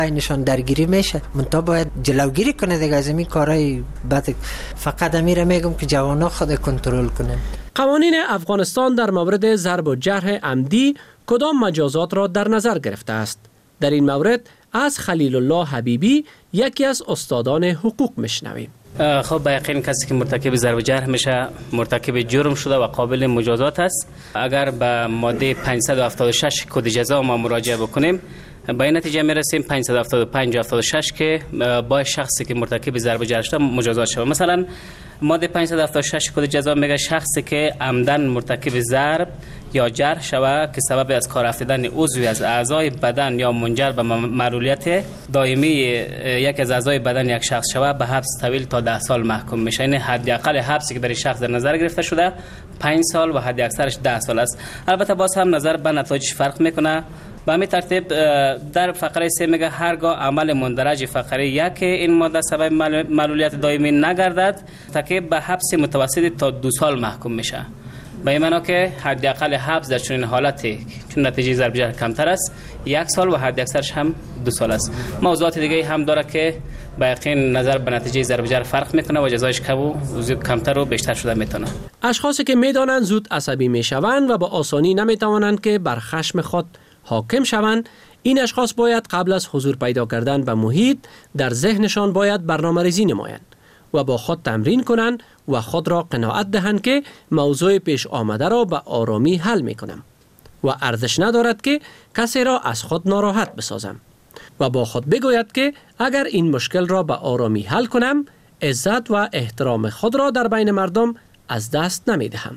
اینشان درگیری میشه، منتها باید جلوگیری کنه دیگه از این کارهای بد. فقط امیر میگم که جوانا خود کنترل کنن. قوانین افغانستان در مورد ضرب و جرح عمدی کدام مجازات را در نظر گرفته است؟ در این مورد از خلیل الله حبیبی یکی از استادان حقوق میشنویم. خب به یقین کسی که مرتکب ضرب و جرح میشه مرتکب جرم شده و قابل مجازات است. اگر به ماده 576 کد جزا ما مراجعه بکنیم به این نتیجه میرسیم 575 76 که با شخصی که مرتکب ضرب و جرح شده مجازات شود. مثلا ماده 576 کد جزا میگه شخصی که عمدن مرتکب ضرب یا جرح شود که سبب از کار افتادن عضوی از اعضای بدن یا منجر به معلولیت دائمی یک از اعضای بدن یک شخص شود به حبس طویل تا 10 سال محکوم میشه. یعنی حداقل حبسی که برای شخص در نظر گرفته شده 5 سال و حد اکثرش 10 سال است. البته باز هم نظر به نتایجش فرق میکنه. به همین ترتیب در فقره 3 میگه هرگاه عمل مندرج فقره 1 این ماده سبب معلولیت دائمی نگردد ترتیب به حبس متوسط تا 2 سال محکوم میشه. به این معنی که حداقل حبس در چنین حالتی چون نتیجه ضرب جرح کمتر است 1 سال و حد اکثرش هم 2 سال است. موضوعات دیگه هم داره که به یقین نظر به نتیجه ضرب جرح فرق میکنه و جزایش کمتر و بیشتر شده میتونه. اشخاصی که میدانند زود عصبی میشوند و با آسانی نمیتوانند که بر خشم خود حاکم شوند، این اشخاص باید قبل از حضور پیدا کردن به محیط در ذهنشان باید برنامه‌ریزی نمایند و با خود تمرین کنند و خود را قناعت دهند که موضوع پیش آمده را به آرامی حل میکنم و ارزش ندارد که کسی را از خود ناراحت بسازم و با خود بگوید که اگر این مشکل را به آرامی حل کنم عزت و احترام خود را در بین مردم از دست نمیدهم.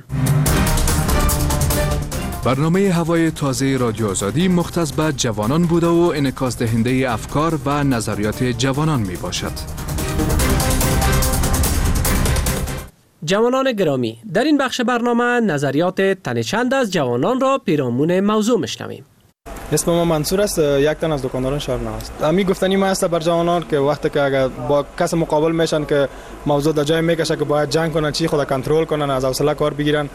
برنامه هوای تازه رادیو آزادی مختص به جوانان بوده و انعکاس دهنده افکار و نظریات جوانان می باشد. جوانان گرامی، در این بخش برنامه نظریات تن چند از جوانان را پیرامون موضوع میشنویم. اسم ما منصور است، یک تن از دکانداران شهر نو است. امی گفتنی ما است بر جوانان که وقتی که اگر با کس مقابل میشن که موضوع در جای میکشه که باید جنگ کنن چی خود کنترل کنن از حوصله کار بگیرن.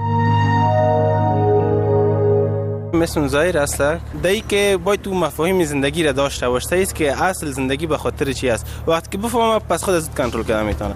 مثل ظاهر است دایی که باید تو مفاهیم زندگی را داشته باشه است که اصل زندگی به خاطر چی است. وقتی که بفهمم پس خود از کنترل کردن میتونم.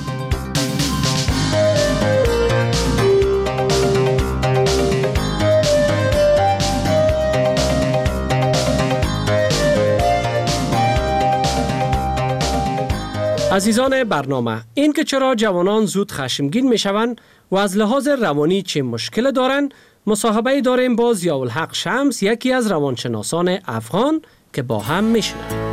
عزیزان برنامه، این که چرا جوانان زود خشمگین میشوند و از لحاظ روانی چه مشکل دارند مصاحبه داریم با ضیاءالحق شمس، یکی از روانشناسان افغان که با هم میشنویم.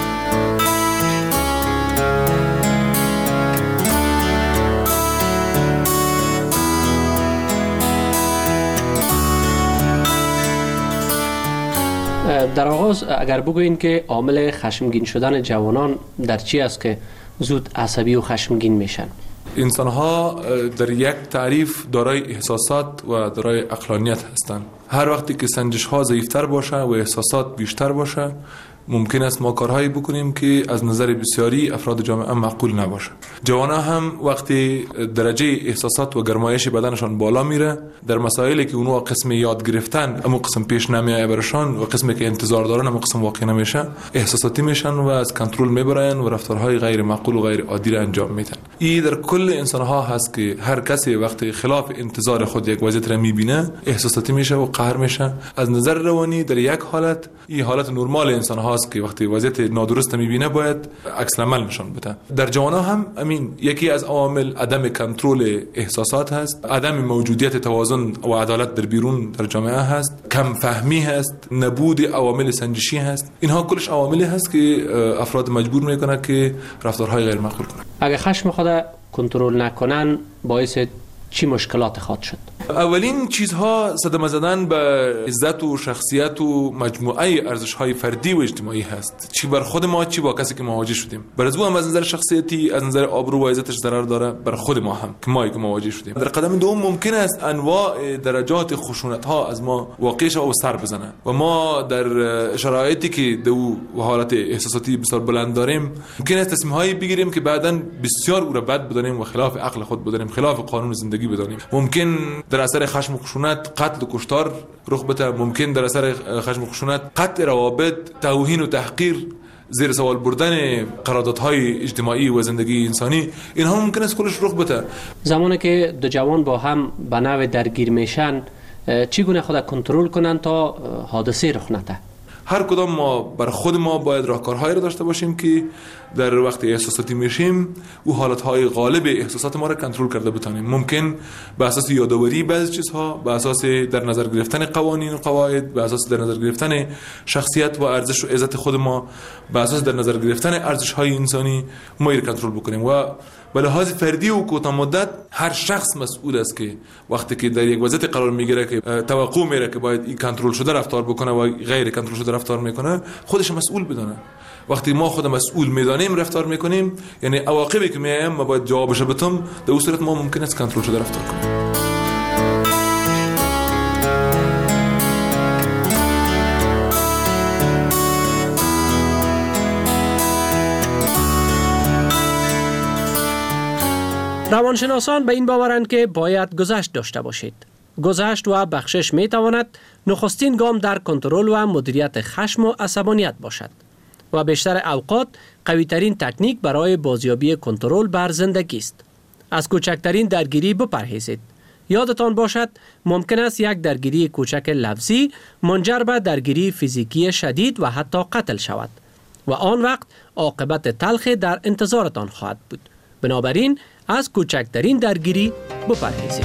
در آغاز اگر بگوین که عامل خشمگین شدن جوانان در چی است که زود عصبی و خشمگین میشن؟ انسان ها در یک تعریف دارای احساسات و دارای عقلانیت هستند. هر وقتی که سنجش ها ضعیفتر باشه و احساسات بیشتر باشه ممکن است ما کارهایی بکنیم که از نظر بسیاری افراد جامعه معقول نباشه. جوانان هم وقتی درجه احساسات و گرمایش بدنشان بالا میره در مسائلی که اونها قسم یاد گرفتن اما قسم پیش نمیاد برشان و قسمی که انتظار دارن اما قسم واقع نمیشه احساساتی میشن و از کنترل میبرن و رفتارهای غیر معقول و غیر عادی را انجام میدن. این در کل انسان ها هست که هر کسی وقتی خلاف انتظار خود یک وضعیت را میبینه احساساتی میشه و قهر میشه. از نظر روانی در یک حالت این حالت نرمال انسان هاست که وقتی وضعیت نادرست میبینه باید عکس العمل نشان بده. در جوانان هم امین یکی از عوامل عدم کنترل احساسات هست، عدم موجودیت توازن و عدالت در بیرون در جامعه هست، کم فهمی هست، نبود عوامل سنجشی هست. اینها کلش عواملی هست که افراد مجبور میکنه که رفتارهای غیر معقول کنن. اگه خشم خود کنترل نکنن باعث چی مشکلات خواهد شد؟ اولین چیزها صدمه زدن به عزت و شخصیت و مجموعه ارزش‌های فردی و اجتماعی هست، چی بر خود ما چی با کسی که مواجه شدیم. برای او هم از نظر شخصیتی از نظر آبرو و عزتش ضرر داره، بر خود ما هم که ما مواجه شدیم. در قدم دوم ممکن است انواع درجات خشونت‌ها از ما واقع شه و سر بزنه و ما در شرایطی که دو حالت احساساتی بسیار بلند داریم ممکن است تصمیم‌هایی بگیریم که بعداً بسیار او را بد بدانیم و خلاف عقل خود بدانیم، خلاف قانون زندگی زندگی بدانیم. ممکن در اثر خشم و خشونت قتل و کشتار رخ بده، ممکن در اثر خشم و خشونت قطع روابط، توهین و تحقیر، زیر سوال بردن قراردادهای اجتماعی و زندگی انسانی، اینها ممکن است کلش رخ بده. زمانی که دو جوان با هم به نوع درگیر میشن، چگونه خود کنترل کنن تا حادثه رخ نده؟ هر کدام ما بر خود ما باید راهکارهایی را داشته باشیم که در وقت احساساتی میشیم او حالتهای غالب احساسات ما را کنترل کرده بتانیم. ممکن به اساس یادآوری بعضی چیزها، به اساس در نظر گرفتن قوانین و قواعد، به اساس در نظر گرفتن شخصیت و ارزش و عزت خود ما، به اساس در نظر گرفتن ارزش‌های انسانی ما را کنترل بکنیم. و به لحاظ فردی و کوتاه مدت هر شخص مسئول است که وقتی که در یک وضعیت قرار میگیره که توقع میره که باید این کنترل شده رفتار بکنه و غیر کنترل شده رفتار میکنه، خودش مسئول بدونه. وقتی ما خود مسئول میدانیم رفتار میکنیم، یعنی عواقبی که میایم ما باید جوابش بدیم، در اون صورت ما ممکن است کنترل شده رفتار کنیم. روانشناسان به این باورند که باید گذشت داشته باشید. گذشت و بخشش می تواند نخستین گام در کنترل و مدیریت خشم و عصبانیت باشد و بیشتر اوقات قوی ترین تکنیک برای بازیابی کنترل بر زندگی است. از کوچکترین درگیری بپرهیزید. یادتان باشد ممکن است یک درگیری کوچک لفظی منجر به درگیری فیزیکی شدید و حتی قتل شود و آن وقت عاقبت تلخی در انتظارتان خواهد بود. بنابراین از کوچکترین درگیری بپرهیزید.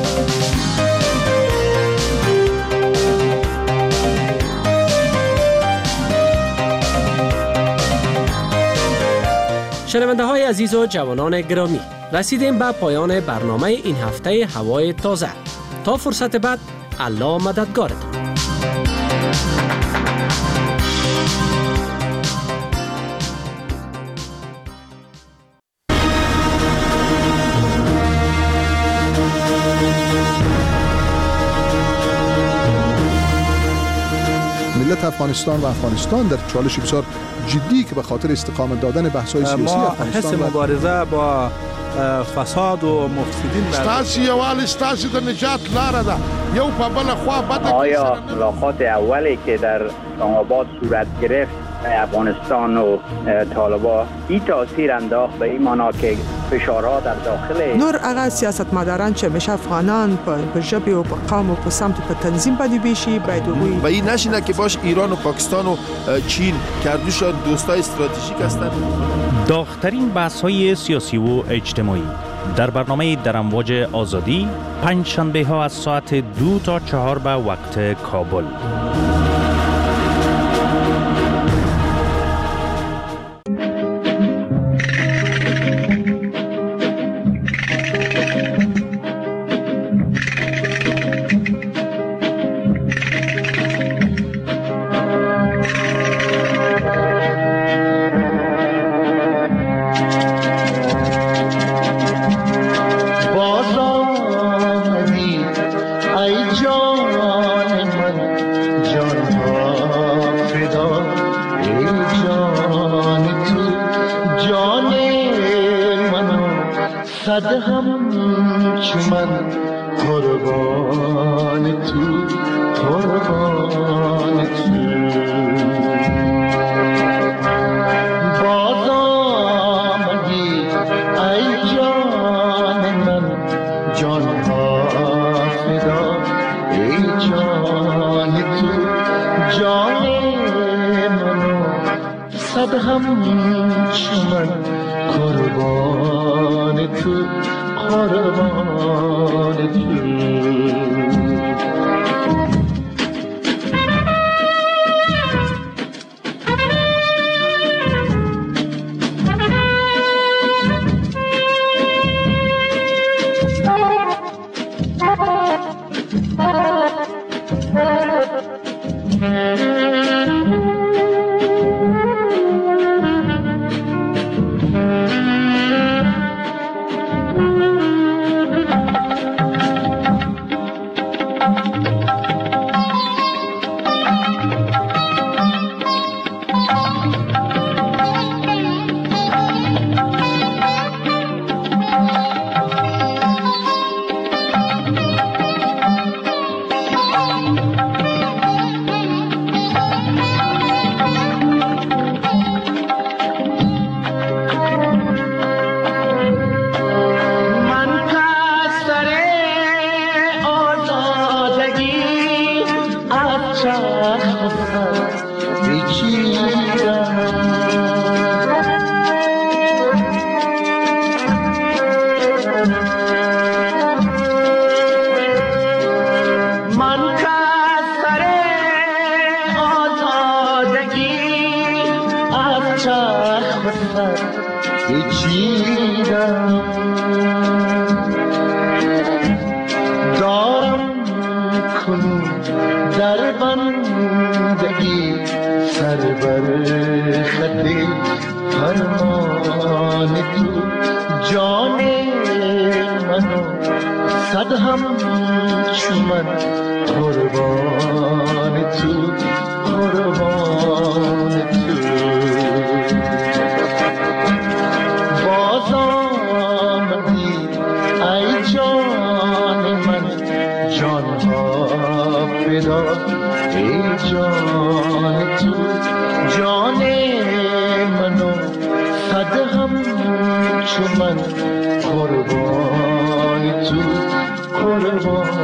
شنونده های عزیز و جوانان گرامی، رسیدیم به پایان برنامه این هفته هوای تازه. تا فرصت بعد، الله مددگارتان. ملت افغانستان و افغانستان در چالش بسیار جدی که به خاطر استقامت دادن بحث‌های سیاسی افغانستان حس مبارزه با فساد و مفسدین ستاسي یوال ستاسي د نجات لاره ده یو په بل خوا بده. آیا ملاقات اولی که در اسلام‌آباد صورت گرفت افغانستان و طالبان این تاثیر انداخت به این معنا که فشارها در داخل نور هغه سیاستمداران چې همیشه افغانان په ژبې او په قوم او په سمت په تنظیم باندې بیشي باید وګوري و این نشینه که باش ایران و پاکستان و چین کردوشان دوستای استراتژیک هستند. داغ‌ترین بحث‌های سیاسی و اجتماعی در برنامه در امواج آزادی پنج شنبه ها از ساعت 2 تا 4 به وقت کابل. چرخ بسر پیچیدم دارم کنون در بندگی سر بر خط فرمان تو جان منو صد هم چومن قربان تو قربان تو باز آمدی ای جان من جان ها فدا ای جان تو جان منو صد هم چومن قربان تو قربان